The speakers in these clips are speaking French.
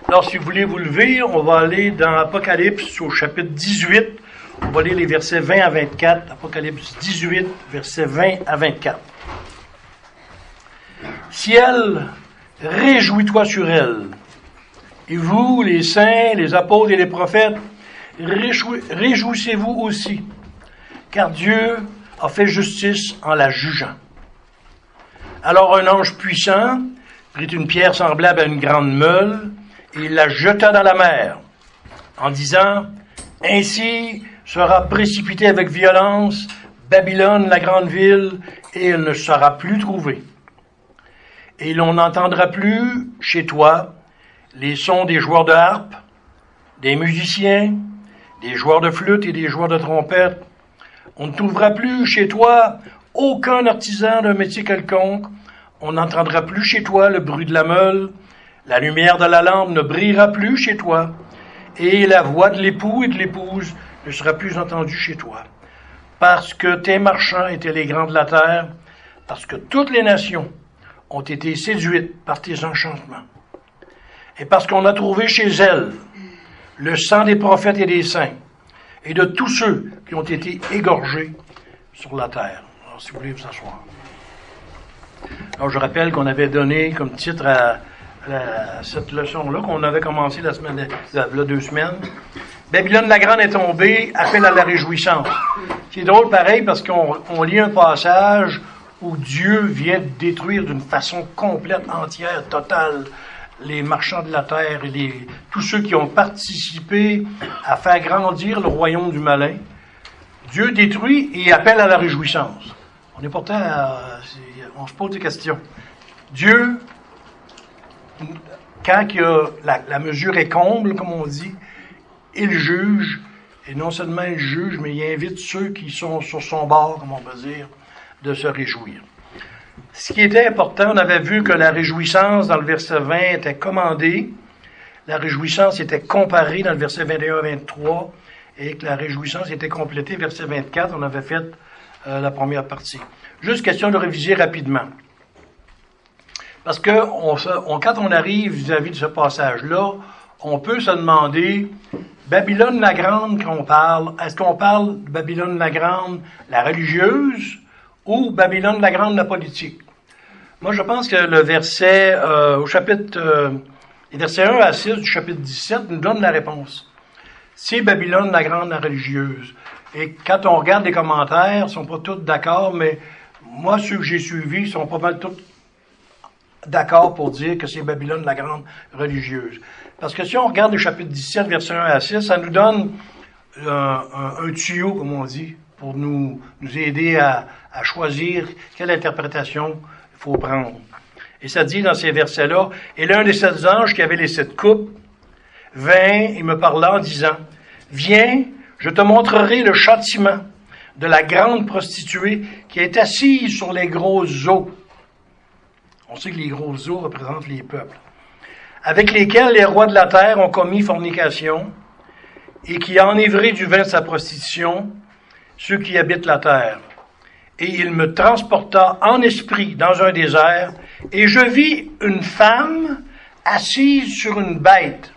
Alors, si vous voulez vous lever, on va aller dans Apocalypse au chapitre 18. On va lire les versets 20 à 24. Apocalypse 18, versets 20 à 24. Ciel, réjouis-toi sur elle. Et vous, les saints, les apôtres et les prophètes, réjouissez-vous aussi, car Dieu a fait justice en la jugeant. Alors un ange puissant prit une pierre semblable à une grande meule, et il la jeta dans la mer, en disant, « Ainsi sera précipitée avec violence Babylone, la grande ville, et elle ne sera plus trouvée. Et l'on n'entendra plus chez toi les sons des joueurs de harpe, des musiciens, des joueurs de flûte et des joueurs de trompette. On ne trouvera plus chez toi aucun artisan d'un métier quelconque. On n'entendra plus chez toi le bruit de la meule. La lumière de la lampe ne brillera plus chez toi, et la voix de l'époux et de l'épouse ne sera plus entendue chez toi. Parce que tes marchands étaient les grands de la terre, parce que toutes les nations ont été séduites par tes enchantements. Et parce qu'on a trouvé chez elles le sang des prophètes et des saints, et de tous ceux qui ont été égorgés sur la terre. Alors, si vous voulez vous asseoir. Alors, je rappelle qu'on avait donné comme titre à cette leçon-là, qu'on avait commencé la semaine, il y a 2 semaines. Babylone la Grande est tombée, appel à la réjouissance. C'est drôle pareil parce qu'on lit un passage où Dieu vient détruire d'une façon complète, entière, totale, les marchands de la terre et tous ceux qui ont participé à faire grandir le royaume du malin. Dieu détruit et appelle à la réjouissance. On est pourtant, on se pose des questions. Dieu, quand la mesure est comble, comme on dit, il juge, et non seulement il juge, mais il invite ceux qui sont sur son bord, comme on peut dire, de se réjouir. Ce qui était important, on avait vu que la réjouissance dans le verset 20 était commandée, la réjouissance était comparée dans le verset 21-23, et que la réjouissance était complétée, verset 24, on avait fait la première partie. Juste question de réviser rapidement. Parce que quand on arrive vis-à-vis de ce passage-là, on peut se demander, Babylone la Grande qu'on parle, est-ce qu'on parle de Babylone la Grande, la religieuse, ou Babylone la Grande, la politique? Moi, je pense que le verset, les versets 1 à 6 du chapitre 17 nous donnent la réponse. C'est Babylone la Grande, la religieuse. Et quand on regarde les commentaires, ils sont pas tous d'accord, mais moi, ceux que j'ai suivis, ils sont pas mal tous d'accord pour dire que c'est Babylone la Grande religieuse. Parce que si on regarde le chapitre 17, versets 1 à 6, ça nous donne un tuyau, comme on dit, pour nous aider à choisir quelle interprétation il faut prendre. Et ça dit dans ces versets-là, « Et l'un des 7 anges qui avait les 7 coupes vint et me parla en disant, « Viens, je te montrerai le châtiment de la grande prostituée qui est assise sur les grosses eaux. » On sait que les grosses eaux représentent les peuples. « Avec lesquels les rois de la terre ont commis fornication et qui a enivré du vin de sa prostitution ceux qui habitent la terre. Et il me transporta en esprit dans un désert, et je vis une femme assise sur une bête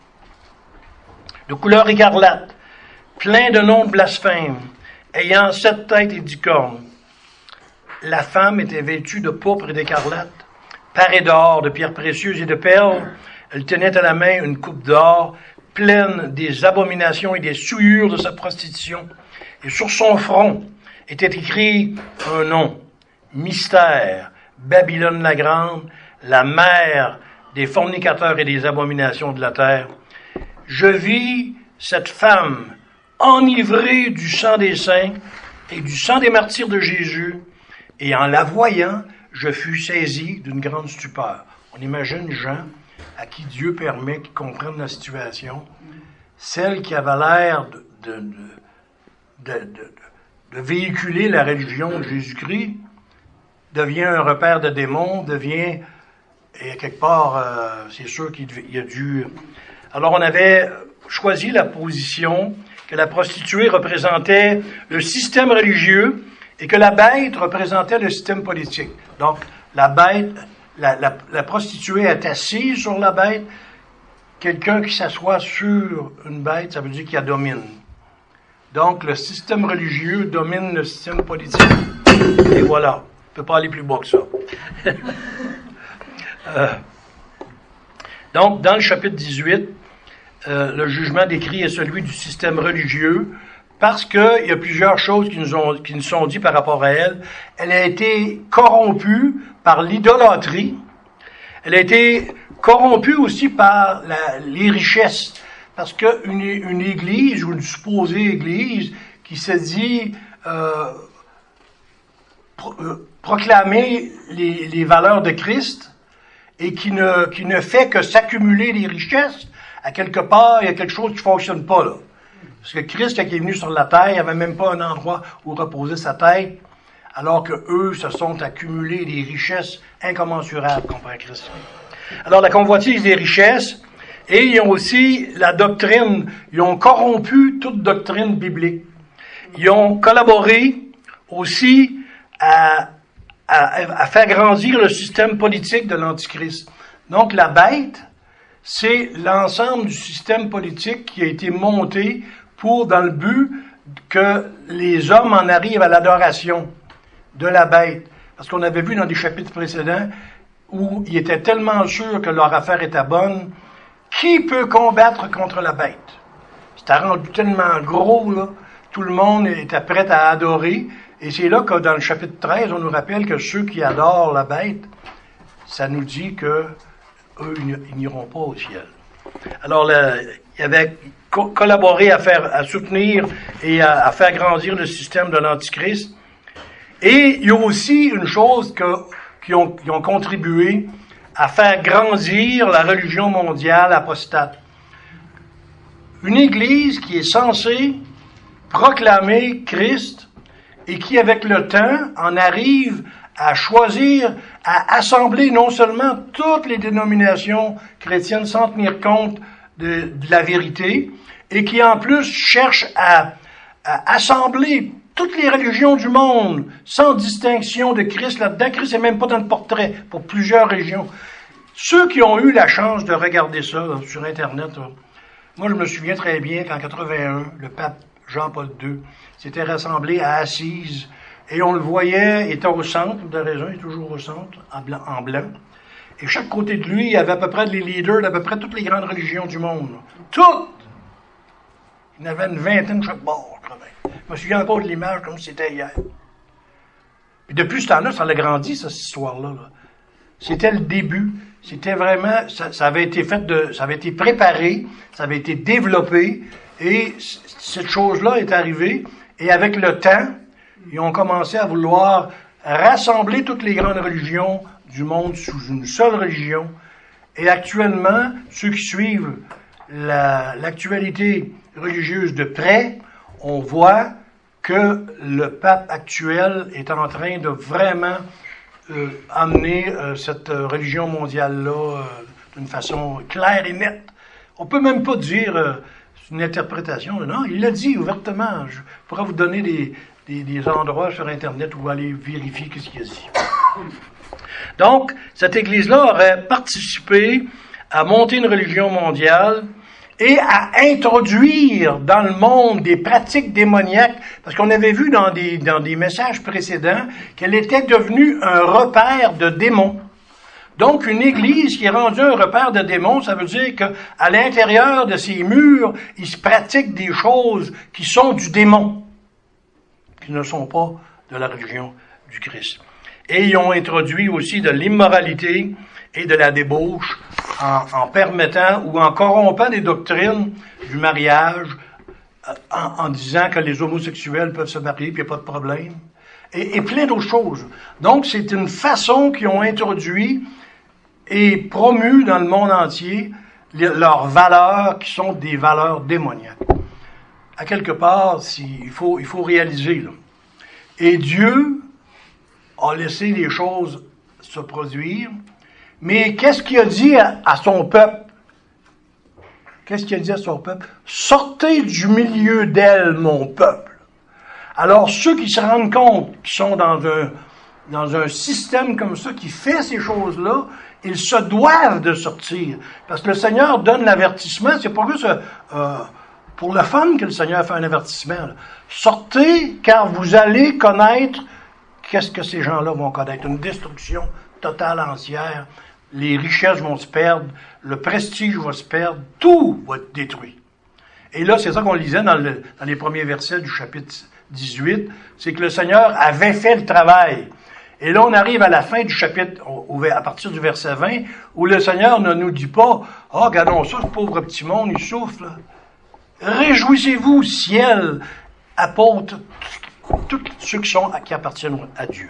de couleur écarlate, plein de noms de blasphème, ayant 7 têtes et 10 cornes. La femme était vêtue de pourpre et d'écarlate, parée d'or, de pierres précieuses et de perles. Elle tenait à la main une coupe d'or, pleine des abominations et des souillures de sa prostitution. Et sur son front était écrit un nom, Mystère, Babylone la Grande, la mère des fornicateurs et des abominations de la terre. Je vis cette femme enivrée du sang des saints et du sang des martyrs de Jésus, et en la voyant, je fus saisi d'une grande stupeur. On imagine Jean, à qui Dieu permet qu'il comprenne la situation, celle qui avait l'air de véhiculer la religion de Jésus-Christ, devient un repère de démons, et quelque part, c'est sûr qu'il y a dû... Alors on avait choisi la position que la prostituée représentait le système religieux et que la bête représentait le système politique. Donc, la bête, la prostituée est assise sur la bête, quelqu'un qui s'assoit sur une bête, ça veut dire qu'il la domine. Donc, le système religieux domine le système politique. Et voilà. On ne peut pas aller plus bas que ça. Donc, dans le chapitre 18, le jugement décrit est celui du système religieux, parce qu'il y a plusieurs choses qui nous sont dites par rapport à elle. Elle a été corrompue par l'idolâtrie. Elle a été corrompue aussi par les richesses. Parce qu'une église, ou une supposée église, qui se dit proclamer les valeurs de Christ, et qui ne fait que s'accumuler des richesses, à quelque part, il y a quelque chose qui ne fonctionne pas, là. Parce que Christ, quand il est venu sur la terre, il n'y avait même pas un endroit où reposer sa tête, alors que eux se sont accumulés des richesses incommensurables comparé à Christ. Alors, la convoitise des richesses, et ils ont aussi la doctrine, ils ont corrompu toute doctrine biblique. Ils ont collaboré aussi à faire grandir le système politique de l'Antichrist. Donc, la bête, c'est l'ensemble du système politique qui a été monté dans le but que les hommes en arrivent à l'adoration de la bête. Parce qu'on avait vu dans des chapitres précédents où ils étaient tellement sûrs que leur affaire était bonne, qui peut combattre contre la bête? C'était rendu tellement gros, là, tout le monde était prêt à adorer. Et c'est là que dans le chapitre 13, on nous rappelle que ceux qui adorent la bête, ça nous dit que eux, ils n'iront pas au ciel. Alors, il avait collaboré à soutenir et à faire grandir le système de l'Antichrist. Et il y a aussi une chose qui ont contribué à faire grandir la religion mondiale apostate. Une église qui est censée proclamer Christ et qui, avec le temps, en arrive à choisir, à assembler non seulement toutes les dénominations chrétiennes sans tenir compte de la vérité, et qui en plus cherche à assembler toutes les religions du monde, sans distinction de Christ là-dedans. Christ n'est même pas dans le portrait pour plusieurs régions. Ceux qui ont eu la chance de regarder ça là, sur Internet, là, moi je me souviens très bien qu'en 81, le pape Jean-Paul II s'était rassemblé à Assise, et on le voyait, il était au centre, de raison, il est toujours au centre, en blanc. Et chaque côté de lui, il y avait à peu près les leaders d'à peu près toutes les grandes religions du monde. Toutes! Il y en avait une vingtaine chaque bord, quand même. Je me souviens encore de l'image comme si c'était hier. Et depuis ce temps-là, ça l'a grandi, cette histoire-là. Là. C'était le début. C'était vraiment, ça avait été ça avait été préparé, ça avait été développé, et cette chose-là est arrivée, et avec le temps, ils ont commencé à vouloir rassembler toutes les grandes religions du monde sous une seule religion. Et actuellement, ceux qui suivent l'actualité religieuse de près, on voit que le pape actuel est en train de vraiment amener cette religion mondiale-là d'une façon claire et nette. On peut même pas dire une interprétation. Non, il l'a dit ouvertement. Je pourrais vous donner des endroits sur Internet où aller vérifier ce qu'il a dit. Donc, cette Église-là aurait participé à monter une religion mondiale et à introduire dans le monde des pratiques démoniaques, parce qu'on avait vu dans des messages précédents qu'elle était devenue un repère de démons. Donc, une église qui est rendue un repère de démons, ça veut dire qu'à l'intérieur de ces murs, il se pratique des choses qui sont du démon, qui ne sont pas de la religion du Christ. Et ils ont introduit aussi de l'immoralité et de la débauche en permettant ou en corrompant des doctrines du mariage, en disant que les homosexuels peuvent se marier, puis il n'y a pas de problème, et plein d'autres choses. Donc, c'est une façon qu'ils ont introduit et promu dans le monde entier leurs valeurs qui sont des valeurs démoniaques. À quelque part, il faut réaliser, là. Et Dieu a laissé les choses se produire, mais qu'est-ce qu'il a dit à son peuple? Qu'est-ce qu'il a dit à son peuple? Sortez du milieu d'elle, mon peuple. Alors, ceux qui se rendent compte qu'ils sont dans dans un système comme ça qui fait ces choses-là, ils se doivent de sortir. Parce que le Seigneur donne l'avertissement, c'est pas juste pour le fun que le Seigneur fait un avertissement. Là. Sortez, car vous allez connaître qu'est-ce que ces gens-là vont connaître. Une destruction totale, entière. Les richesses vont se perdre, le prestige va se perdre, tout va être détruit. Et là, c'est ça qu'on lisait dans les premiers versets du chapitre 18, c'est que le Seigneur avait fait le travail. Et là, on arrive à la fin du chapitre, à partir du verset 20, où le Seigneur ne nous dit pas, « Ah, regardons ça, ce pauvre petit monde, il souffre. » Réjouissez-vous, ciel, apôtres, tous ceux qui appartiennent à Dieu.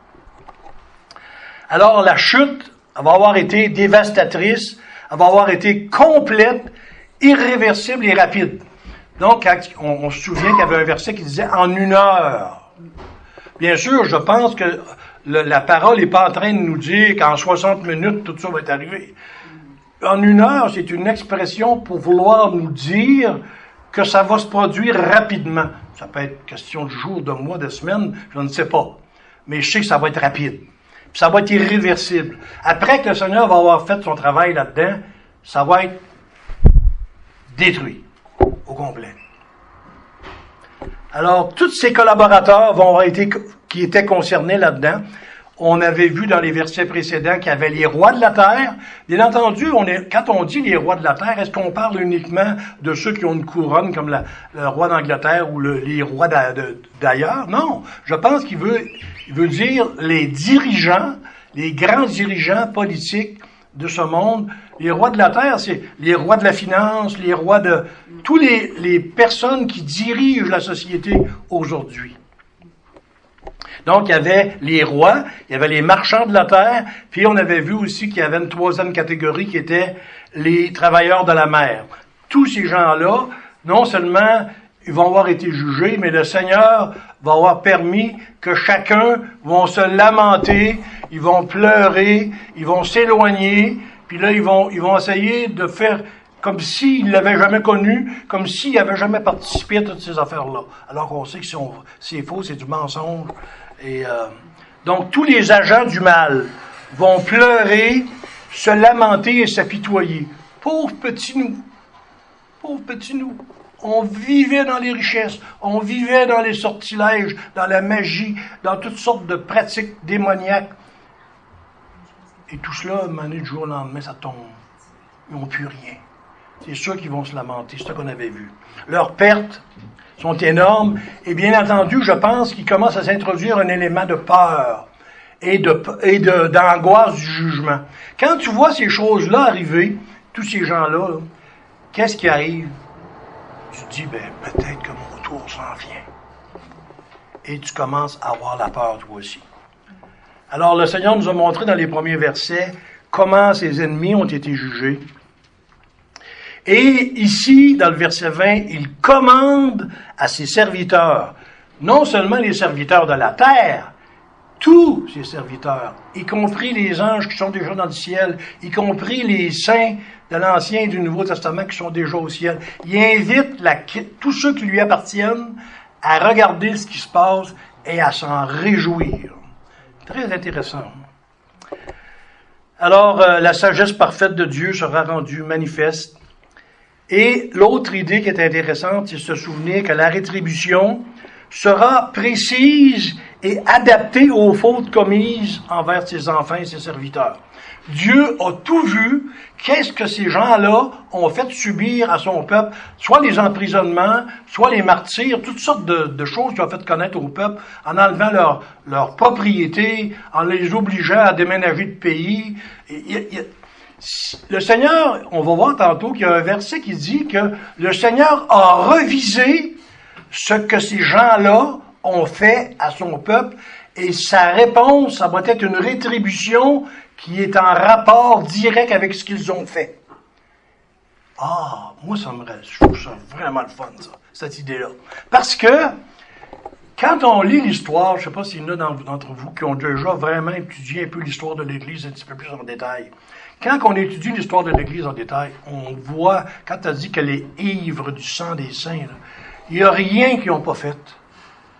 Alors, la chute va avoir été dévastatrice, elle va avoir été complète, irréversible et rapide. Donc, on se souvient qu'il y avait un verset qui disait « en 1 heure ». Bien sûr, je pense que la parole n'est pas en train de nous dire qu'en 60 minutes, tout ça va être arrivé. En 1 heure, c'est une expression pour vouloir nous dire que ça va se produire rapidement. Ça peut être question de jours, de mois, de semaines, je ne sais pas. Mais je sais que ça va être rapide. Puis ça va être irréversible. Après que le Seigneur va avoir fait son travail là-dedans, ça va être détruit au complet. Alors, tous ces collaborateurs qui étaient concernés là-dedans. On avait vu dans les versets précédents qu'il y avait les rois de la terre. Bien entendu, quand on dit les rois de la terre, est-ce qu'on parle uniquement de ceux qui ont une couronne comme le roi d'Angleterre ou les rois d'ailleurs? Non. Je pense qu'il veut dire les dirigeants, les grands dirigeants politiques de ce monde. Les rois de la terre, c'est les rois de la finance, les rois de tous les personnes qui dirigent la société aujourd'hui. Donc, il y avait les rois, il y avait les marchands de la terre, puis on avait vu aussi qu'il y avait une troisième catégorie qui était les travailleurs de la mer. Tous ces gens-là, non seulement ils vont avoir été jugés, mais le Seigneur va avoir permis que chacun vont se lamenter, ils vont pleurer, ils vont s'éloigner, puis là, ils vont essayer de faire comme s'ils ne l'avaient jamais connu, comme s'ils n'avaient jamais participé à toutes ces affaires-là. Alors qu'on sait que c'est faux, c'est du mensonge. Et donc, tous les agents du mal vont pleurer, se lamenter et s'apitoyer. Pauvres petits nous. Pauvres petits nous. On vivait dans les richesses, on vivait dans les sortilèges, dans la magie, dans toutes sortes de pratiques démoniaques. Et tout cela, à un moment donné, du jour au lendemain, ça tombe. Ils n'ont plus rien. C'est ceux qui vont se lamenter, c'est ce qu'on avait vu. Leurs pertes sont énormes, et bien entendu, je pense qu'il commence à s'introduire un élément de peur et d'angoisse du jugement. Quand tu vois ces choses-là arriver, tous ces gens-là, là, qu'est-ce qui arrive? Tu te dis, peut-être que mon tour s'en vient. Et tu commences à avoir la peur, toi aussi. Alors, le Seigneur nous a montré dans les premiers versets comment ses ennemis ont été jugés. Et ici, dans le verset 20, il commande à ses serviteurs, non seulement les serviteurs de la terre, tous ses serviteurs, y compris les anges qui sont déjà dans le ciel, y compris les saints de l'Ancien et du Nouveau Testament qui sont déjà au ciel. Il invite tous ceux qui lui appartiennent à regarder ce qui se passe et à s'en réjouir. Très intéressant. Alors, la sagesse parfaite de Dieu sera rendue manifeste. Et l'autre idée qui est intéressante, c'est de se souvenir que la rétribution sera précise et adaptée aux fautes commises envers ses enfants et ses serviteurs. Dieu a tout vu, qu'est-ce que ces gens-là ont fait subir à son peuple, soit les emprisonnements, soit les martyrs, toutes sortes de choses qu'ils ont fait connaître au peuple, en enlevant leur propriété, en les obligeant à déménager de pays. Le Seigneur, on va voir tantôt qu'il y a un verset qui dit que le Seigneur a revisé ce que ces gens-là ont fait à son peuple, et sa réponse, ça va être une rétribution qui est en rapport direct avec ce qu'ils ont fait. Ah, moi, je trouve ça vraiment le fun, ça, cette idée-là. Parce que, quand on lit l'histoire, je ne sais pas s'il y en a d'entre vous qui ont déjà vraiment étudié un peu l'histoire de l'Église un petit peu plus en détail. Quand on étudie l'histoire de l'Église en détail, on voit, quand tu as dit qu'elle est ivre du sang des saints, il n'y a rien qu'ils n'ont pas fait.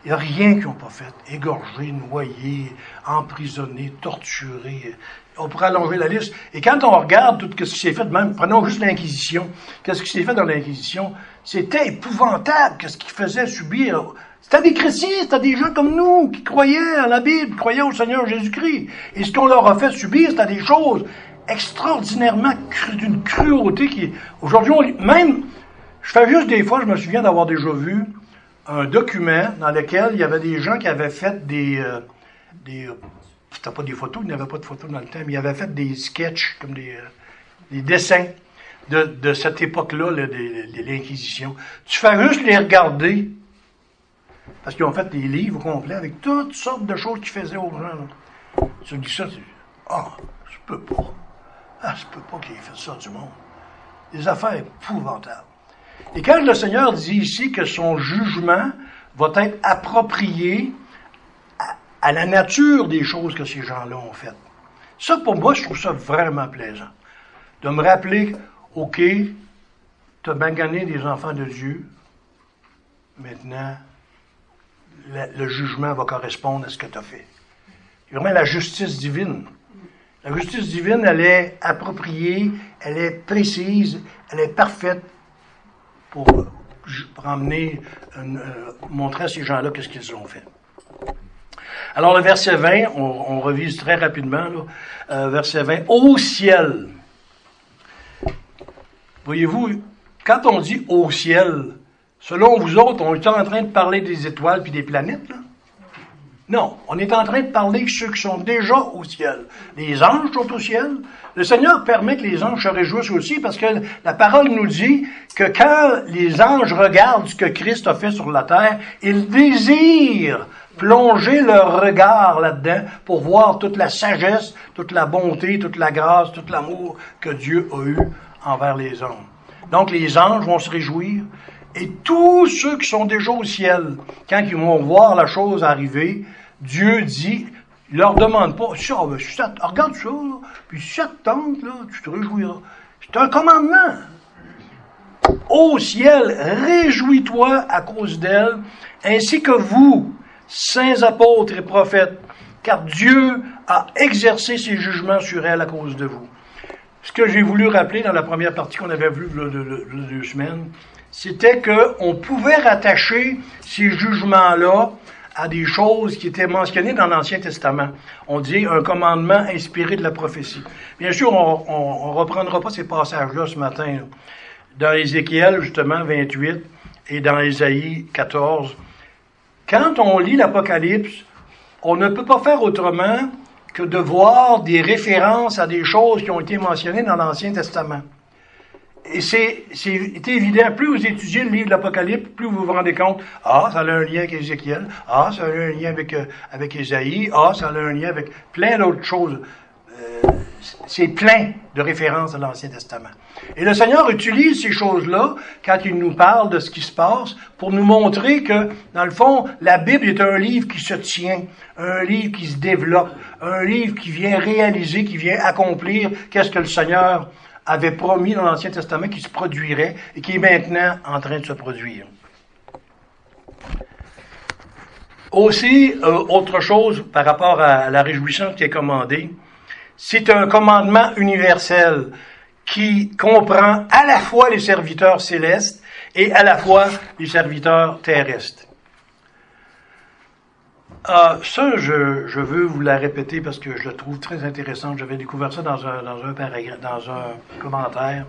Il n'y a rien qu'ils n'ont pas fait. Égorgés, noyés, emprisonnés, torturés. On pourrait allonger la liste. Et quand on regarde tout ce qui s'est fait, même, prenons juste l'Inquisition. Qu'est-ce qui s'est fait dans l'Inquisition? C'était épouvantable, qu'est-ce qu'ils faisaient subir. C'était des chrétiens, c'était des gens comme nous, qui croyaient à la Bible, qui croyaient au Seigneur Jésus-Christ. Et ce qu'on leur a fait subir, c'était des choses extraordinairement d'une cruauté qui, aujourd'hui, même, je fais juste des fois, je me souviens d'avoir déjà vu un document dans lequel il y avait des gens qui avaient fait c'était pas des photos, il n'y avait pas de photos dans le temps, mais ils avaient fait des sketchs, comme des dessins de cette époque-là, de l'Inquisition. Tu fais juste les regarder, parce qu'ils ont fait des livres complets avec toutes sortes de choses qu'ils faisaient aux gens. Tu dis ça, je peux pas. Je peux pas qu'il ait fait ça du monde. Des affaires épouvantables. Et quand le Seigneur dit ici que son jugement va être approprié à la nature des choses que ces gens-là ont faites, ça, pour moi, je trouve ça vraiment plaisant. De me rappeler, OK, tu as magané des enfants de Dieu, maintenant, le jugement va correspondre à ce que tu as fait. C'est vraiment la justice divine. La justice divine, elle est appropriée, elle est précise, elle est parfaite pour montrer à ces gens-là qu'est-ce qu'ils ont fait. Alors, le verset 20, on revise très rapidement, là, verset 20, « Au ciel ». Voyez-vous, quand on dit « au ciel », selon vous autres, on est en train de parler des étoiles puis des planètes, là? Non, on est en train de parler de ceux qui sont déjà au ciel. Les anges sont au ciel. Le Seigneur permet que les anges se réjouissent aussi parce que la parole nous dit que quand les anges regardent ce que Christ a fait sur la terre, ils désirent plonger leur regard là-dedans pour voir toute la sagesse, toute la bonté, toute la grâce, tout l'amour que Dieu a eu envers les hommes. Donc les anges vont se réjouir. Et tous ceux qui sont déjà au ciel, quand ils vont voir la chose arriver, Dieu dit, il leur demande pas, regarde ça, là, puis si ça te tente, là, tu te réjouiras. C'est un commandement. Au ciel, réjouis-toi à cause d'elle, ainsi que vous, saints apôtres et prophètes, car Dieu a exercé ses jugements sur elle à cause de vous. Ce que j'ai voulu rappeler dans la première partie qu'on avait vue il y a 2 semaines, c'était qu'on pouvait rattacher ces jugements-là à des choses qui étaient mentionnées dans l'Ancien Testament. On dit un commandement inspiré de la prophétie. Bien sûr, on ne reprendra pas ces passages-là ce matin. Dans Ézéchiel, justement, 28, et dans Ésaïe 14, quand on lit l'Apocalypse, on ne peut pas faire autrement que de voir des références à des choses qui ont été mentionnées dans l'Ancien Testament. Et c'est évident, plus vous étudiez le livre de l'Apocalypse, plus vous vous rendez compte, ça a un lien avec Ézéchiel, ça a un lien avec Ésaïe, ça a un lien avec plein d'autres choses. C'est plein de références à l'Ancien Testament. Et le Seigneur utilise ces choses-là, quand il nous parle de ce qui se passe, pour nous montrer que, dans le fond, la Bible est un livre qui se tient, un livre qui se développe, un livre qui vient réaliser, qui vient accomplir qu'est-ce que le Seigneur avait promis dans l'Ancien Testament qui se produirait et qui est maintenant en train de se produire. Aussi, autre chose par rapport à la réjouissance qui est commandée, c'est un commandement universel qui comprend à la fois les serviteurs célestes et à la fois les serviteurs terrestres. Ça, je veux vous la répéter parce que je la trouve très intéressante. J'avais découvert ça dans un paragraphe, dans un commentaire.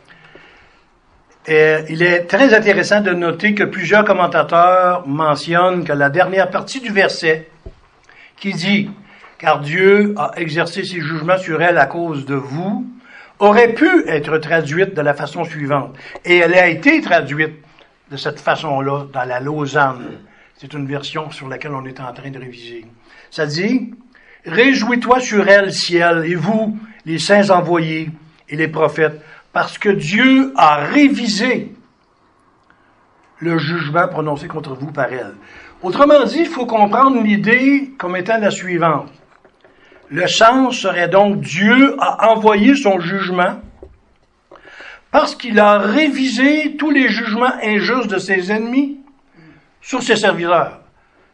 Et il est très intéressant de noter que plusieurs commentateurs mentionnent que la dernière partie du verset, qui dit « Car Dieu a exercé ses jugements sur elle à cause de vous », aurait pu être traduite de la façon suivante. Et elle a été traduite de cette façon-là dans la Lausanne. C'est une version sur laquelle on est en train de réviser. Ça dit, « Réjouis-toi sur elle, ciel, et vous, les saints envoyés et les prophètes, parce que Dieu a révisé le jugement prononcé contre vous par elle. » Autrement dit, il faut comprendre l'idée comme étant la suivante. Le sens serait donc, Dieu a envoyé son jugement parce qu'il a révisé tous les jugements injustes de ses ennemis sur ses serviteurs.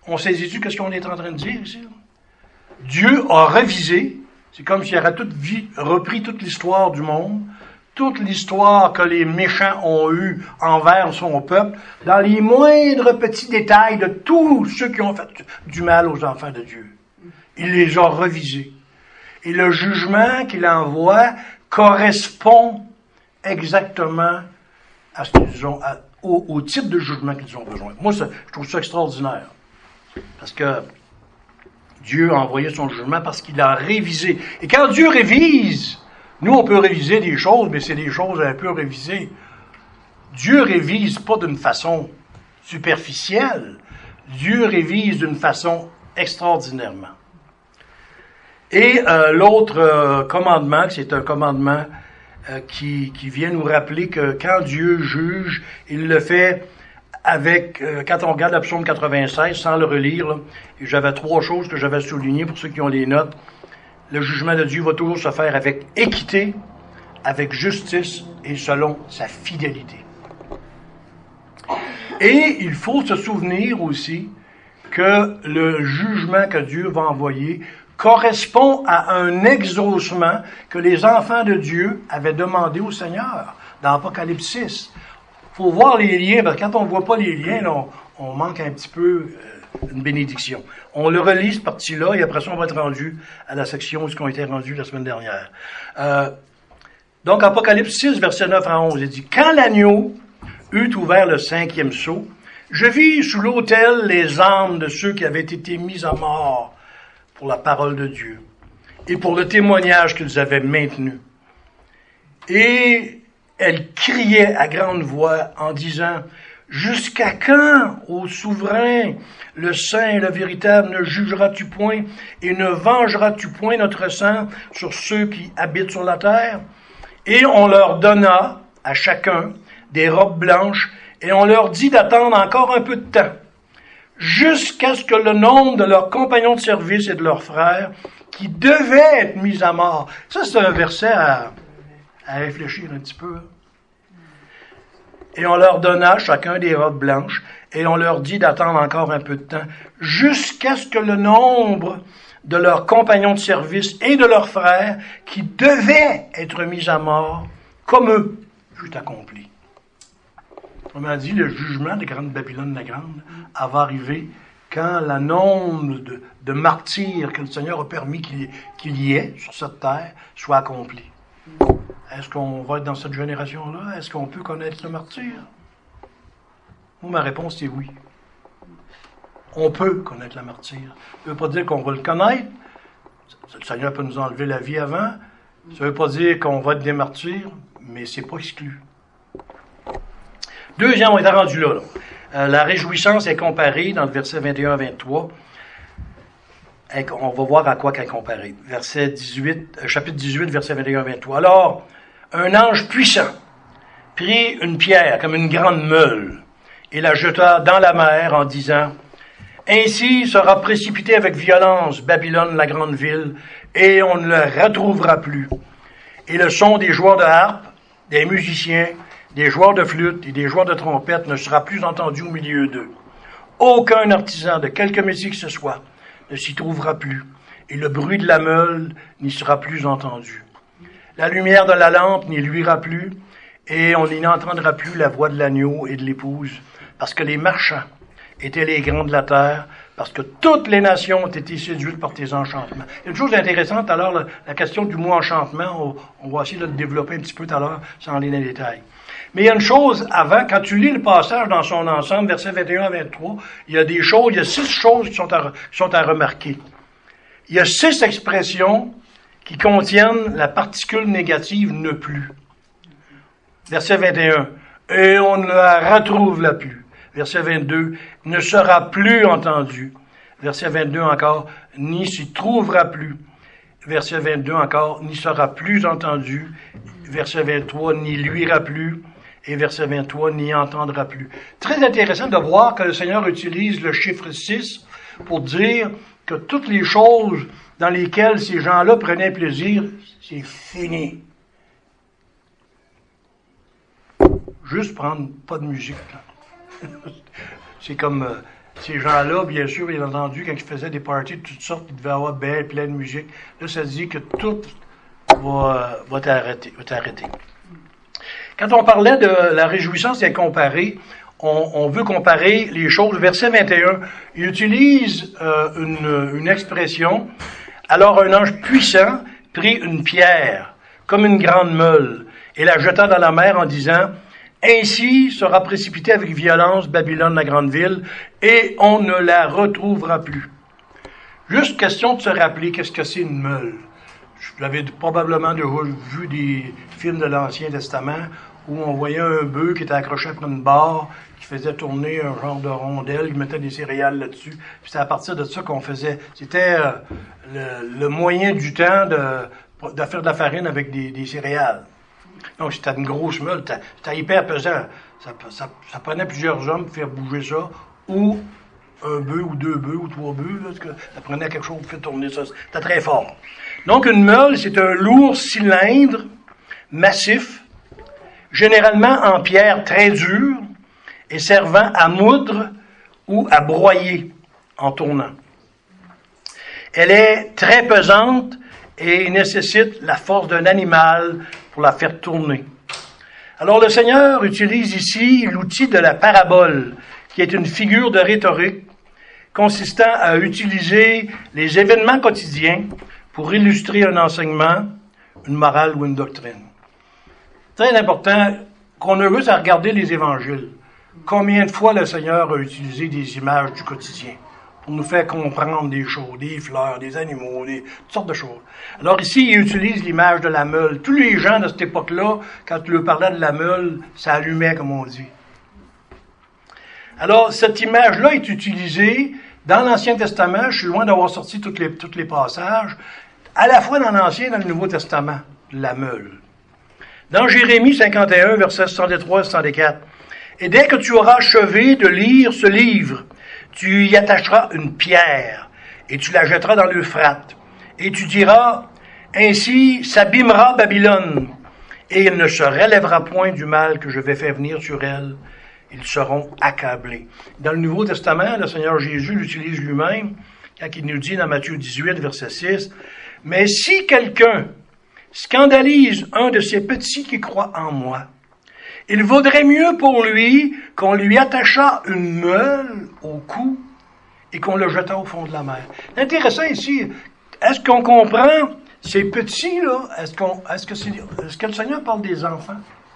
On saisit-tu qu'est-ce qu'on est en train de dire ici? Dieu a révisé, c'est comme s'il aurait repris toute l'histoire du monde, toute l'histoire que les méchants ont eue envers son peuple, dans les moindres petits détails de tous ceux qui ont fait du mal aux enfants de Dieu. Il les a revisés. Et le jugement qu'il envoie correspond exactement à ce qu'ils ont, au type de jugement qu'ils ont besoin. Moi, je trouve ça extraordinaire. Parce que Dieu a envoyé son jugement parce qu'il a révisé. Et quand Dieu révise, nous, on peut réviser des choses, mais c'est des choses un peu révisées. Dieu révise pas d'une façon superficielle. Dieu révise d'une façon extraordinairement. Et l'autre commandement, c'est un commandement qui vient nous rappeler que quand Dieu juge, il le fait avec, quand on regarde le psaume 96, sans le relire, là, et j'avais 3 choses que j'avais soulignées pour ceux qui ont les notes. Le jugement de Dieu va toujours se faire avec équité, avec justice et selon sa fidélité. Et il faut se souvenir aussi que le jugement que Dieu va envoyer correspond à un exaucement que les enfants de Dieu avaient demandé au Seigneur dans Apocalypse 6. Il faut voir les liens, parce que quand on ne voit pas les liens, là, on manque un petit peu une bénédiction. On le relit, cette partie-là, et après ça, on va être rendu à la section où on était rendu la semaine dernière. Donc, Apocalypse 6, verset 9 à 11, il dit « Quand l'agneau eut ouvert le 5e sceau, je vis sous l'autel les âmes de ceux qui avaient été mis à mort pour la parole de Dieu et pour le témoignage qu'ils avaient maintenu. Et elles criaient à grande voix en disant « Jusqu'à quand, ô souverain, le saint et le véritable, ne jugeras-tu point et ne vengeras-tu point notre sang sur ceux qui habitent sur la terre? » Et on leur donna à chacun des robes blanches et on leur dit d'attendre encore un peu de temps, jusqu'à ce que le nombre de leurs compagnons de service et de leurs frères qui devaient être mis à mort. Ça, c'est un verset à réfléchir un petit peu. Et on leur donna chacun des robes blanches, et on leur dit d'attendre encore un peu de temps, jusqu'à ce que le nombre de leurs compagnons de service et de leurs frères qui devaient être mis à mort, comme eux, fut accompli. Autrement dit, le jugement de grande Babylone la Grande va arriver quand le nombre de martyrs que le Seigneur a permis qu'il y ait sur cette terre soit accompli. Est-ce qu'on va être dans cette génération-là? Est-ce qu'on peut connaître le martyr? Moi, ma réponse est oui. On peut connaître le martyr. Ça ne veut pas dire qu'on va le connaître. Le Seigneur peut nous enlever la vie avant. Ça ne veut pas dire qu'on va être des martyrs, mais c'est pas exclu. Deuxième, on est rendu là. La réjouissance est comparée dans le verset 21 à 23. On va voir à quoi qu'elle est comparée. Chapitre 18, verset 21 à 23. Alors, un ange puissant prit une pierre comme une grande meule et la jeta dans la mer en disant « Ainsi sera précipitée avec violence Babylone, la grande ville, et on ne la retrouvera plus. Et le son des joueurs de harpe, des musiciens, des joueurs de flûte et des joueurs de trompette ne sera plus entendu au milieu d'eux. Aucun artisan de quelque métier que ce soit ne s'y trouvera plus, et le bruit de la meule n'y sera plus entendu. La lumière de la lampe n'y luira plus, et on n'y n'entendra plus la voix de l'agneau et de l'épouse, parce que les marchands étaient les grands de la terre, parce que toutes les nations ont été séduites par tes enchantements. Il y a une chose intéressante, alors, la question du mot enchantement, on va essayer de le développer un petit peu tout à l'heure, sans aller dans les détails. Mais il y a une chose avant, quand tu lis le passage dans son ensemble, versets 21 à 23, il y a 6 choses qui sont à remarquer. Il y a 6 expressions qui contiennent la particule négative « ne plus ». Verset 21, « Et on ne la retrouvera plus ». Verset 22, « Ne sera plus entendu ». Verset 22 encore, « N'y s'y trouvera plus ». Verset 22 encore, « N'y sera plus entendu ». Verset 23, « N'y luira plus ». Et verset 23, « N'y entendra plus ». Très intéressant de voir que le Seigneur utilise le chiffre 6 pour dire que toutes les choses dans lesquelles ces gens-là prenaient plaisir, c'est fini. Juste prendre pas de musique. C'est comme Ces gens-là, bien sûr, bien entendu, quand ils faisaient des parties de toutes sortes, ils devaient avoir plein de musique. Là, ça dit que tout va t'arrêter. Quand on parlait de la réjouissance et comparée, on veut comparer les choses. Verset 21, il utilise une expression. Alors un ange puissant prit une pierre, comme une grande meule, et la jeta dans la mer en disant, ainsi sera précipitée avec violence Babylone, la grande ville, et on ne la retrouvera plus. Juste question de se rappeler qu'est-ce que c'est une meule. Vous avez probablement déjà vu des films de l'Ancien Testament où on voyait un bœuf qui était accroché après une barre, qui faisait tourner un genre de rondelle, il mettait des céréales là-dessus. Puis c'est à partir de ça qu'on faisait. C'était le moyen du temps de faire de la farine avec des céréales. Donc c'était une grosse meule, c'était hyper pesant. Ça prenait plusieurs hommes pour faire bouger ça, ou un bœuf, ou 2 bœufs, ou 3 bœufs. Ça prenait quelque chose pour faire tourner ça. C'était très fort. Donc une meule, c'est un lourd cylindre massif, généralement en pierre très dure, et servant à moudre ou à broyer en tournant. Elle est très pesante et nécessite la force d'un animal pour la faire tourner. Alors le Seigneur utilise ici l'outil de la parabole, qui est une figure de rhétorique consistant à utiliser les événements quotidiens pour illustrer un enseignement, une morale ou une doctrine. Très important, qu'on a vu à regarder les évangiles. Combien de fois le Seigneur a utilisé des images du quotidien pour nous faire comprendre des choses, des fleurs, des animaux, toutes sortes de choses. Alors ici, il utilise l'image de la meule. Tous les gens de cette époque-là, quand tu leur parlais de la meule, ça allumait, comme on dit. Alors, cette image-là est utilisée dans l'Ancien Testament. Je suis loin d'avoir sorti tous les passages, à la fois dans l'Ancien et dans le Nouveau Testament, la meule. Dans Jérémie 51, versets 63 et 64, « Et dès que tu auras achevé de lire ce livre, tu y attacheras une pierre, et tu la jetteras dans l'Euphrate. Et tu diras, ainsi s'abîmera Babylone, et il ne se relèvera point du mal que je vais faire venir sur elle. Ils seront accablés. » Dans le Nouveau Testament, le Seigneur Jésus l'utilise lui-même, quand il nous dit dans Matthieu 18, verset 6, « Mais si quelqu'un scandalise un de ces petits qui croient en moi, il vaudrait mieux pour lui qu'on lui attachât une meule au cou et qu'on le jetât au fond de la mer. » Intéressant ici, est-ce qu'on comprend ces petits-là? Est-ce que le Seigneur parle des enfants?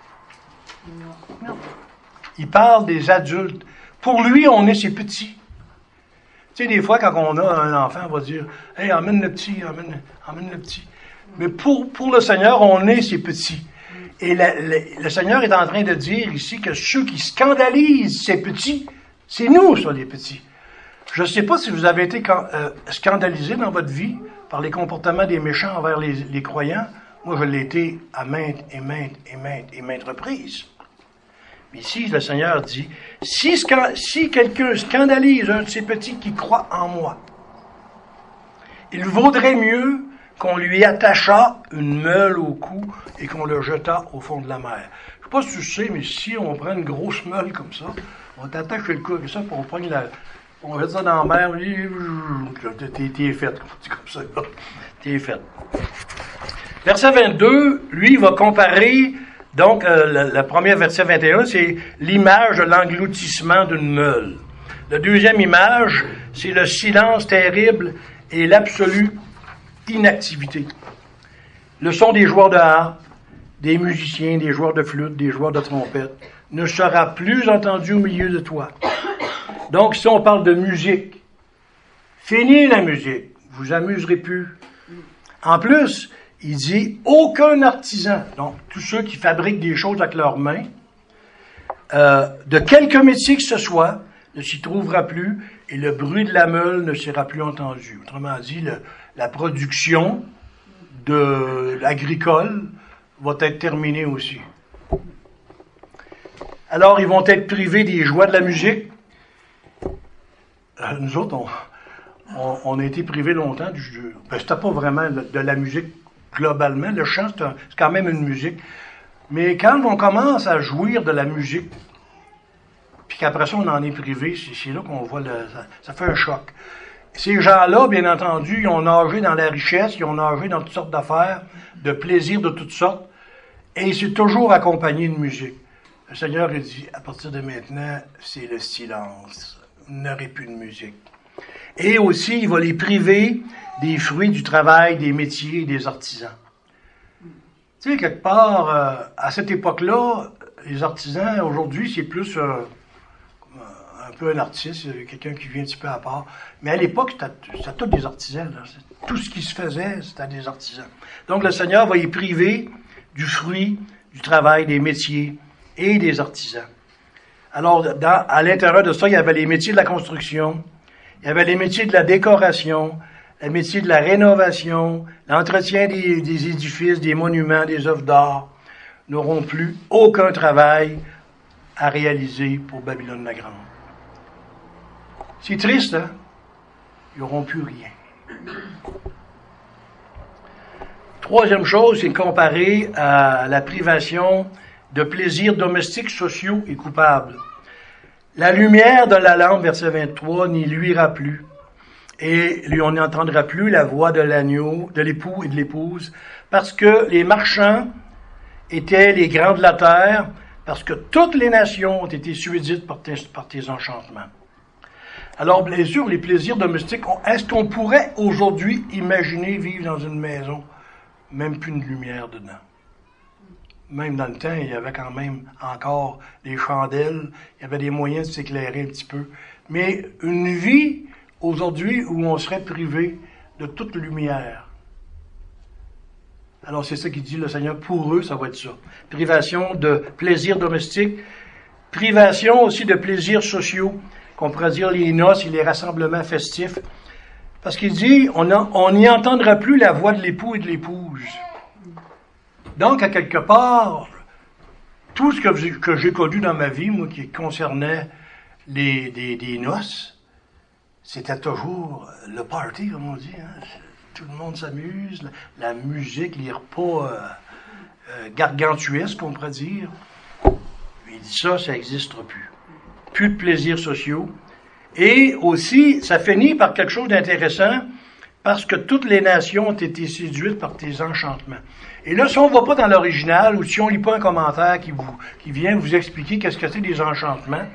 Non. Il parle des adultes. Pour lui, on est ces petits. Tu sais, des fois, quand on a un enfant, on va dire, « Hey, emmène le petit, emmène le petit. » Mais pour le Seigneur, on est ces petits. Et le Seigneur est en train de dire ici que ceux qui scandalisent ces petits, c'est nous, ça, les petits. Je ne sais pas si vous avez été scandalisé dans votre vie par les comportements des méchants envers les croyants. Moi, je l'ai été à maintes reprises. Mais ici, le Seigneur dit, si quelqu'un scandalise un de ces petits qui croient en moi, il vaudrait mieux qu'on lui attachât une meule au cou et qu'on le jetât au fond de la mer. Je ne sais pas si tu sais, mais si on prend une grosse meule comme ça, on t'attache le cou avec ça, puis on jette ça dans la mer, t'es fait, comme ça, t'es fait. Verset 22, lui, va comparer, donc, le premier verset 21, c'est l'image de l'engloutissement d'une meule. La deuxième image, c'est le silence terrible et l'absolue inactivité. Le son des joueurs de harpe, des musiciens, des joueurs de flûte, des joueurs de trompette ne sera plus entendu au milieu de toi. Donc, si on parle de musique, fini la musique, vous amuserez plus. En plus, il dit aucun artisan, donc tous ceux qui fabriquent des choses avec leurs mains, de quelque métier que ce soit, ne s'y trouvera plus et le bruit de la meule ne sera plus entendu. Autrement dit, la production agricole va être terminée aussi. Alors, ils vont être privés des joies de la musique. Nous autres, on a été privés longtemps du jeu. C'était pas vraiment de la musique globalement. Le chant, c'est quand même une musique. Mais quand on commence à jouir de la musique, puis puis qu'après ça, on en est privé, c'est là qu'on voit ça fait un choc. Ces gens-là, bien entendu, ils ont nagé dans la richesse, ils ont nagé dans toutes sortes d'affaires, de plaisirs de toutes sortes, et c'est toujours accompagné de musique. Le Seigneur a dit, à partir de maintenant, c'est le silence. Vous n'aurez plus de musique. Et aussi, il va les priver des fruits du travail, des métiers et des artisans. Tu sais, quelque part, à cette époque-là, les artisans, aujourd'hui, c'est plus un peu un artiste, quelqu'un qui vient un petit peu à part. Mais à l'époque, c'était tous des artisans. Là. Tout ce qui se faisait, c'était des artisans. Donc, le Seigneur va y priver du fruit, du travail, des métiers et des artisans. Alors, à l'intérieur de ça, il y avait les métiers de la construction, il y avait les métiers de la décoration, les métiers de la rénovation, l'entretien des édifices, des monuments, des œuvres d'art, n'auront plus aucun travail à réaliser pour Babylone la Grande. C'est triste, hein? Ils n'auront plus rien. Troisième chose, c'est comparer à la privation de plaisirs domestiques, sociaux et coupables. La lumière de la lampe, verset 23, n'y luira plus. Et on n'entendra plus la voix de l'agneau, de l'époux et de l'épouse, parce que les marchands étaient les grands de la terre, parce que toutes les nations ont été suidites par tes enchantements. Alors, bien sûr, les plaisirs domestiques, est-ce qu'on pourrait aujourd'hui imaginer vivre dans une maison, même plus une lumière dedans? Même dans le temps, il y avait quand même encore des chandelles, il y avait des moyens de s'éclairer un petit peu. Mais une vie, aujourd'hui, où on serait privé de toute lumière. Alors, c'est ça qu'il dit le Seigneur, pour eux, ça va être ça. Privation de plaisirs domestiques, privation aussi de plaisirs sociaux, qu'on pourrait dire les noces et les rassemblements festifs. Parce qu'il dit, on n'y entendra plus la voix de l'époux et de l'épouse. Donc, à quelque part, tout ce que j'ai connu dans ma vie, moi, qui concernait des noces, c'était toujours le party, comme on dit. Hein. Tout le monde s'amuse, la musique, les repas gargantuesques, on pourrait dire. Il dit ça n'existe plus. Plus de plaisirs sociaux. Et aussi, ça finit par quelque chose d'intéressant, parce que toutes les nations ont été séduites par tes enchantements. Et là, si on ne va pas dans l'original, ou si on ne lit pas un commentaire qui vient vous expliquer qu'est-ce que c'est des enchantements,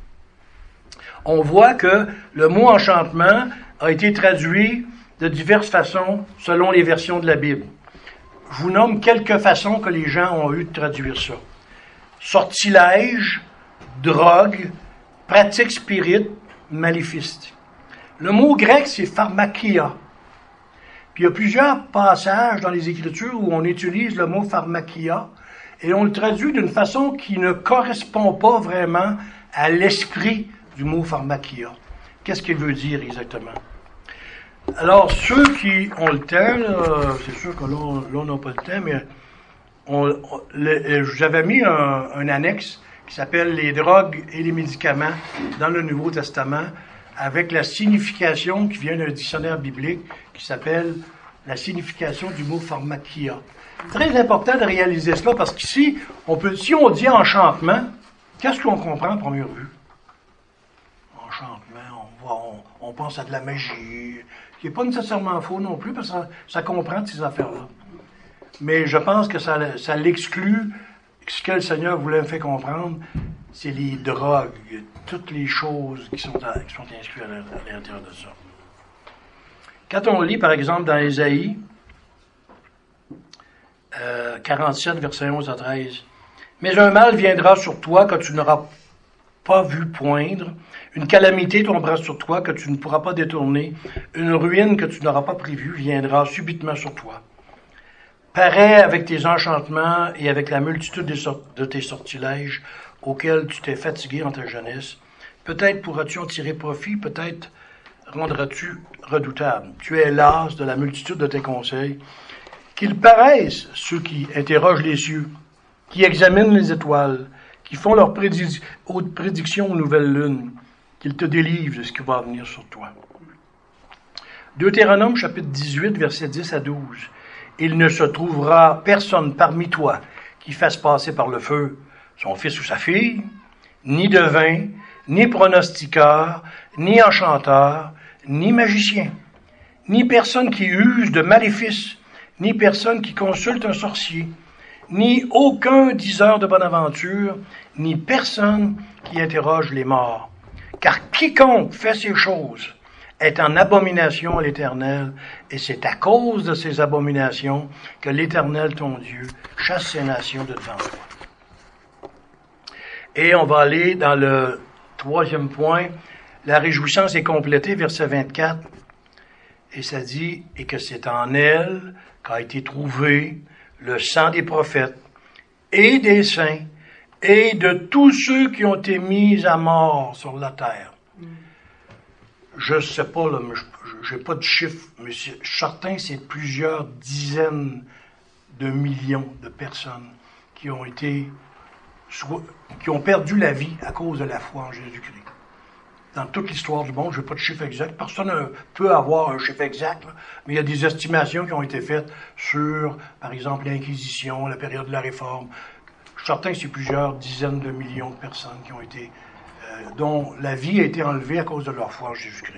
on voit que le mot enchantement a été traduit de diverses façons selon les versions de la Bible. Je vous nomme quelques façons que les gens ont eu de traduire ça. Sortilège, drogue, pratique spirite, maléfice. Le mot grec, c'est pharmakia. Puis il y a plusieurs passages dans les Écritures où on utilise le mot pharmakia et on le traduit d'une façon qui ne correspond pas vraiment à l'esprit du mot pharmakia. Qu'est-ce qu'il veut dire exactement? Alors, ceux qui ont le temps, là, c'est sûr que là, on n'a pas le temps, mais j'avais mis un annexe qui s'appelle « Les drogues et les médicaments » dans le Nouveau Testament, avec la signification qui vient d'un dictionnaire biblique qui s'appelle la signification du mot pharmakia. Très important de réaliser cela parce qu'ici, si on dit enchantement, qu'est-ce qu'on comprend à première vue? Enchantement, on pense à de la magie, qui n'est pas nécessairement faux non plus parce que ça comprend ces affaires-là. Mais je pense que ça l'exclut. Ce que le Seigneur voulait me faire comprendre, c'est les drogues, toutes les choses qui sont inscrites à l'intérieur de ça. Quand on lit, par exemple, dans Ésaïe 47, versets 11 à 13, « Mais un mal viendra sur toi que tu n'auras pas vu poindre, une calamité tombera sur toi que tu ne pourras pas détourner, une ruine que tu n'auras pas prévue viendra subitement sur toi. Parais avec tes enchantements et avec la multitude de tes sortilèges auxquels tu t'es fatigué en ta jeunesse. Peut-être pourras-tu en tirer profit, peut-être rendras-tu redoutable. Tu es las de la multitude de tes conseils. Qu'ils paraissent ceux qui interrogent les cieux, qui examinent les étoiles, qui font leurs prédictions aux nouvelles lunes, qu'ils te délivrent de ce qui va venir sur toi. » Deutéronome chapitre 18, versets 10 à 12. « Il ne se trouvera personne parmi toi qui fasse passer par le feu son fils ou sa fille, ni de vin, ni pronostiqueur, ni enchanteur, ni magicien, ni personne qui use de maléfice, ni personne qui consulte un sorcier, ni aucun diseur de bonne aventure, ni personne qui interroge les morts. Car quiconque fait ces choses est en abomination à l'Éternel, et c'est à cause de ces abominations que l'Éternel, ton Dieu, chasse ces nations de devant toi. Et on va aller dans le troisième point. La réjouissance est complétée, verset 24, et ça dit, et que c'est en elle qu'a été trouvé le sang des prophètes et des saints et de tous ceux qui ont été mis à mort sur la terre. Je ne sais pas, là, mais je n'ai pas de chiffre, mais certain, c'est plusieurs dizaines de millions de personnes qui ont perdu la vie à cause de la foi en Jésus-Christ. Dans toute l'histoire du monde, je n'ai pas de chiffre exact. Personne ne peut avoir un chiffre exact, là, mais il y a des estimations qui ont été faites sur, par exemple, l'Inquisition, la période de la Réforme. Certains, c'est plusieurs dizaines de millions de personnes qui ont été, dont la vie a été enlevée à cause de leur foi en Jésus-Christ.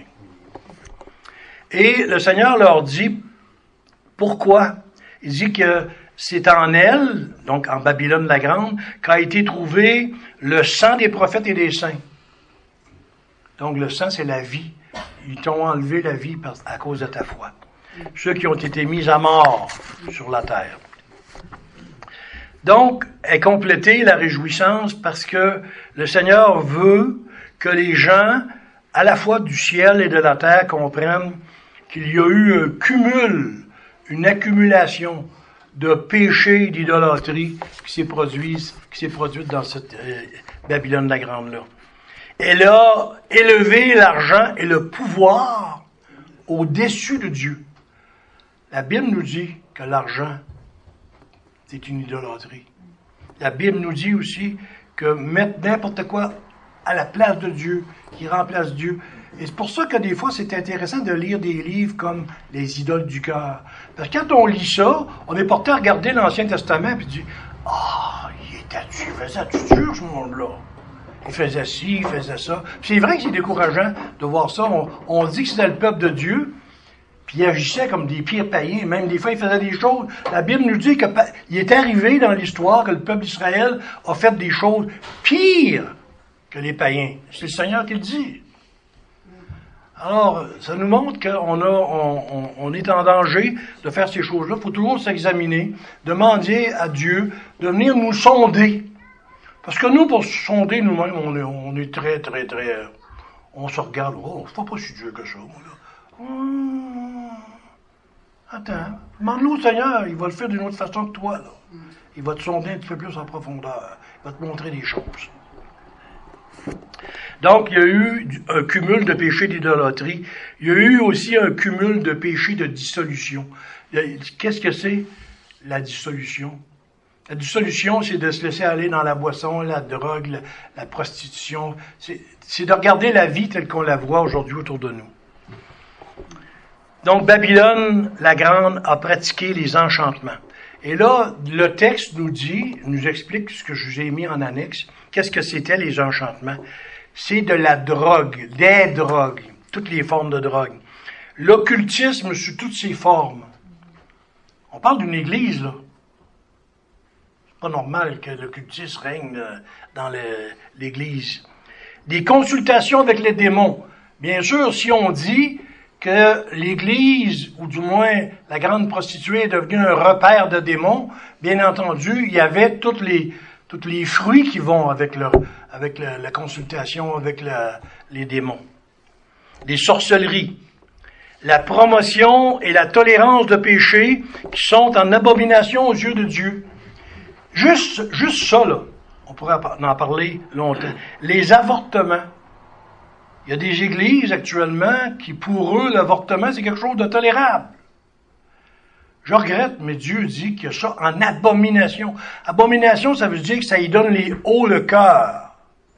Et le Seigneur leur dit, pourquoi? Il dit que c'est en elle, donc en Babylone la Grande, qu'a été trouvé le sang des prophètes et des saints. Donc le sang, c'est la vie. Ils t'ont enlevé la vie à cause de ta foi. Ceux qui ont été mis à mort sur la terre. Donc, est complétée la réjouissance parce que le Seigneur veut que les gens, à la fois du ciel et de la terre, comprennent qu'il y a eu un cumul, une accumulation de péchés et d'idolâtrie qui s'est produite dans cette Babylone la Grande-là. Elle a élevé l'argent et le pouvoir au-dessus de Dieu. La Bible nous dit que l'argent, c'est une idolâtrie. La Bible nous dit aussi que mettre n'importe quoi à la place de Dieu, qui remplace Dieu. Et c'est pour ça que des fois, c'est intéressant de lire des livres comme Les idoles du cœur. Parce que quand on lit ça, on est porté à regarder l'Ancien Testament et dire « Ah, il faisait-tu dur, ce monde-là? Il faisait ci, il faisait ça. » Puis c'est vrai que c'est décourageant de voir ça. On dit que c'était le peuple de Dieu, puis il agissait comme des pires païens. Même des fois, il faisait des choses. La Bible nous dit qu'il est arrivé dans l'histoire que le peuple d'Israël a fait des choses pires que les païens. C'est le Seigneur qui le dit. Alors, ça nous montre qu'on est en danger de faire ces choses-là. Il faut toujours s'examiner, demander à Dieu de venir nous sonder. Parce que nous, pour se sonder nous-mêmes, on est très, très, très... On se regarde, oh, c'est pas si Dieu que ça, moi, là. Attends, demande-le au Seigneur, il va le faire d'une autre façon que toi, là. Il va te sonder un petit peu plus en profondeur. Il va te montrer des choses. Donc, il y a eu un cumul de péchés d'idolâtrie. Il y a eu aussi un cumul de péchés de dissolution. Qu'est-ce que c'est, la dissolution? La dissolution, c'est de se laisser aller dans la boisson, la drogue, la prostitution. C'est de regarder la vie telle qu'on la voit aujourd'hui autour de nous. Donc, Babylone, la Grande, a pratiqué les enchantements. Et là, le texte nous explique ce que je vous ai mis en annexe. Qu'est-ce que c'était les enchantements? C'est de la drogue, des drogues, toutes les formes de drogue. L'occultisme sous toutes ses formes. On parle d'une église, là. C'est pas normal que l'occultisme règne dans l'église. Des consultations avec les démons. Bien sûr, si on dit que l'église, ou du moins la grande prostituée, est devenue un repère de démons, bien entendu, il y avait tous les fruits qui vont avec la consultation avec les démons. Des sorcelleries. La promotion et la tolérance de péchés qui sont en abomination aux yeux de Dieu. Juste ça, là, on pourrait en parler longtemps. Les avortements. Il y a des églises actuellement qui, pour eux, l'avortement, c'est quelque chose de tolérable. Je regrette, mais Dieu dit qu'il y a ça en abomination. Abomination, ça veut dire que ça y donne les hauts le cœur.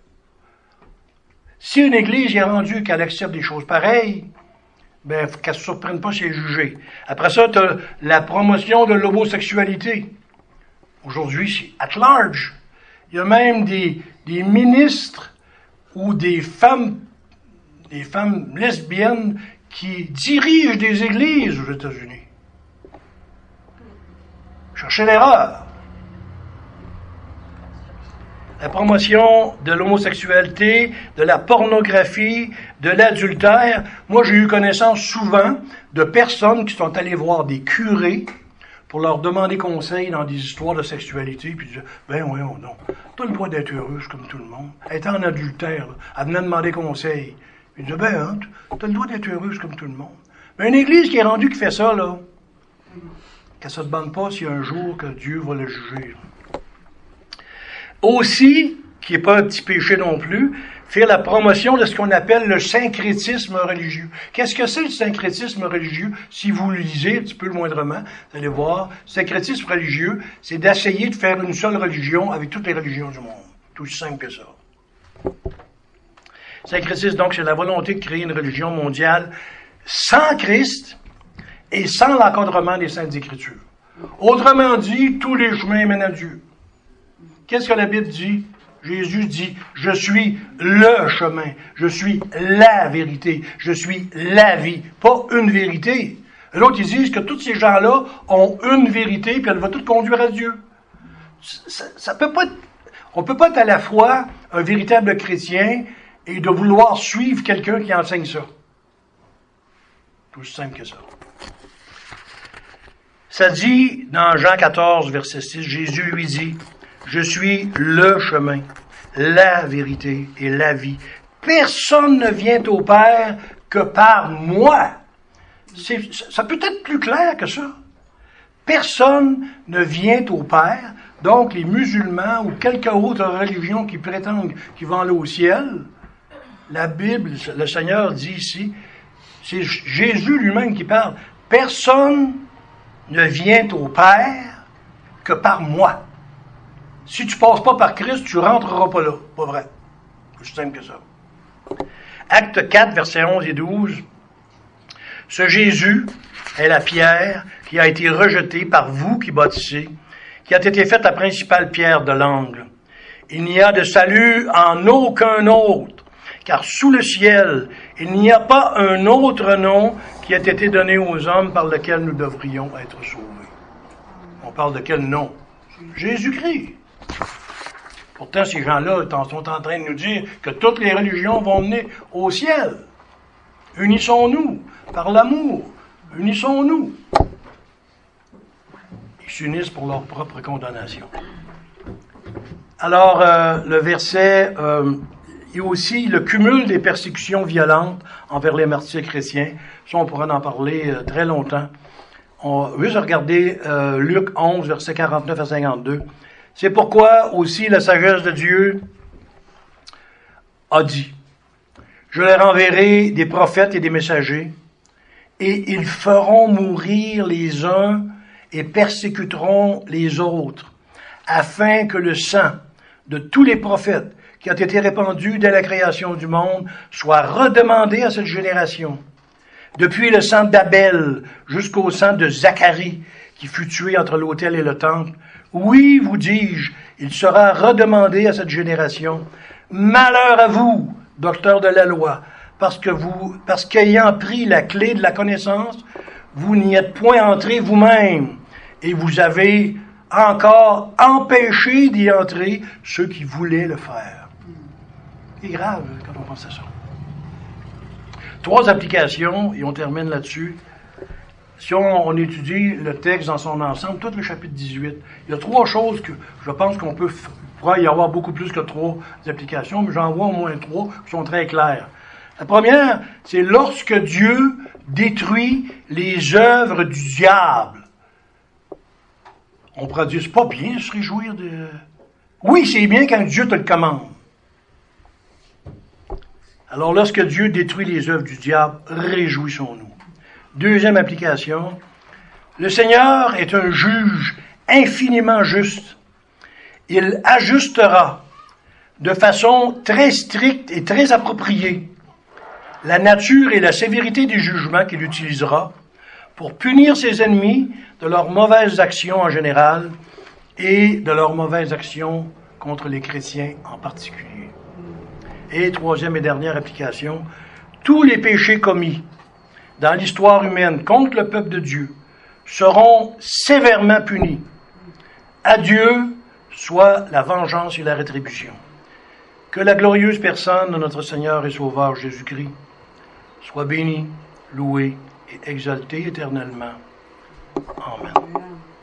Si une église est rendue qu'elle accepte des choses pareilles, ben, qu'elle ne se surprenne pas si elle est jugée. Après ça, tu as la promotion de l'homosexualité. Aujourd'hui, c'est at large. Il y a même des ministres ou des femmes lesbiennes qui dirigent des églises aux États-Unis. Cherchez l'erreur. La promotion de l'homosexualité, de la pornographie, de l'adultère. Moi, j'ai eu connaissance souvent de personnes qui sont allées voir des curés pour leur demander conseil dans des histoires de sexualité, puis disaient, ben oui, non, t'as le droit d'être heureuse comme tout le monde. Elle était en adultère, là, elle venait demander conseil. Puis ils disaient, ben, t'as le droit d'être heureuse comme tout le monde. Mais une église qui est rendue qui fait ça, là, qu'elle se demande pas s'il y a un jour que Dieu va le juger. Aussi, qui n'est pas un petit péché non plus, faire la promotion de ce qu'on appelle le syncrétisme religieux. Qu'est-ce que c'est le syncrétisme religieux? Si vous le lisez un petit peu le moindrement, vous allez voir, syncrétisme religieux, c'est d'essayer de faire une seule religion avec toutes les religions du monde. Tout aussi simple que ça. Syncrétisme, donc, c'est la volonté de créer une religion mondiale sans Christ et sans l'encadrement des Saintes Écritures. Autrement dit, tous les chemins mènent à Dieu. Qu'est-ce que la Bible dit? Jésus dit, je suis le chemin, je suis la vérité, je suis la vie, pas une vérité. L'autre, ils disent que tous ces gens-là ont une vérité, puis elle va tout conduire à Dieu. Ça peut pas être, on peut pas être à la fois un véritable chrétien et de vouloir suivre quelqu'un qui enseigne ça. Tout aussi simple que ça. Ça dit, dans Jean 14, verset 6, Jésus lui dit, je suis le chemin, la vérité et la vie. Personne ne vient au Père que par moi. Ça peut être plus clair que ça. Personne ne vient au Père. Donc, les musulmans ou quelque autre religion qui prétendent qu'ils vont aller au ciel, la Bible, le Seigneur dit ici, c'est Jésus lui-même qui parle. Personne ne vient au Père que par moi. Si tu ne passes pas par Christ, tu ne rentreras pas là. Pas vrai. C'est aussi simple que ça. Acte 4, versets 11 et 12. Ce Jésus est la pierre qui a été rejetée par vous qui bâtissez, qui a été faite la principale pierre de l'angle. Il n'y a de salut en aucun autre, car sous le ciel, il n'y a pas un autre nom qui a été donné aux hommes par lequel nous devrions être sauvés. On parle de quel nom? Jésus-Christ. Pourtant, ces gens-là sont en train de nous dire que toutes les religions vont mener au ciel. Unissons-nous par l'amour. Unissons-nous. Ils s'unissent pour leur propre condamnation. Alors, le verset, il y a aussi le cumul des persécutions violentes envers les martyrs chrétiens. Ça, on pourrait en parler très longtemps. On va juste regarder Luc 11, versets 49 à 52. C'est pourquoi aussi la sagesse de Dieu a dit, « Je leur enverrai des prophètes et des messagers, et ils feront mourir les uns et persécuteront les autres, afin que le sang de tous les prophètes qui ont été répandus dès la création du monde soit redemandé à cette génération. Depuis le sang d'Abel jusqu'au sang de Zacharie, qui fut tué entre l'autel et le temple, oui, vous dis-je, il sera redemandé à cette génération. Malheur à vous, docteurs de la loi, parce qu'ayant pris la clé de la connaissance, vous n'y êtes point entrés vous-même, et vous avez encore empêché d'y entrer ceux qui voulaient le faire. C'est grave quand on pense à ça. 3 applications, et on termine là-dessus. Si on étudie le texte dans son ensemble, tout le chapitre 18, il y a 3 choses que je pense qu'on pourrait y avoir beaucoup plus que 3 applications, mais j'en vois au moins 3 qui sont très claires. La première, c'est lorsque Dieu détruit les œuvres du diable. On pourrait dire, c'est pas bien de se réjouir de... Oui, c'est bien quand Dieu te le commande. Alors, lorsque Dieu détruit les œuvres du diable, réjouissons-nous. Deuxième application, le Seigneur est un juge infiniment juste. Il ajustera de façon très stricte et très appropriée la nature et la sévérité des jugements qu'il utilisera pour punir ses ennemis de leurs mauvaises actions en général et de leurs mauvaises actions contre les chrétiens en particulier. Et troisième et dernière application, tous les péchés commis dans l'histoire humaine contre le peuple de Dieu seront sévèrement punis. À Dieu soit la vengeance et la rétribution. Que la glorieuse personne de notre Seigneur et Sauveur Jésus-Christ soit bénie, louée et exaltée éternellement. Amen.